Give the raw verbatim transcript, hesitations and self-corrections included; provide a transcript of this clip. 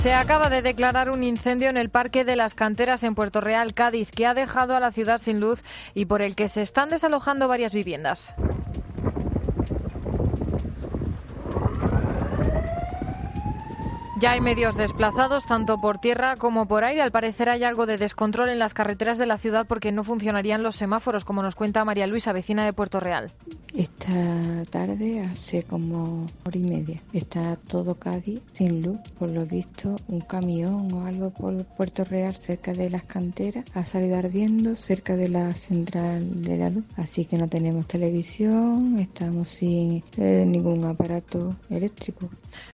Se acaba de declarar un incendio en el Parque de las Canteras en Puerto Real, Cádiz, que ha dejado a la ciudad sin luz y por el que se están desalojando varias viviendas. Ya hay medios desplazados, tanto por tierra como por aire. Al parecer hay algo de descontrol en las carreteras de la ciudad porque no funcionarían los semáforos, como nos cuenta María Luisa, vecina de Puerto Real. Esta tarde, hace como hora y media, está todo Cádiz sin luz. Por lo visto, un camión o algo por Puerto Real, cerca de las canteras, ha salido ardiendo cerca de la central de la luz. Así que no tenemos televisión, estamos sin eh, ningún aparato eléctrico.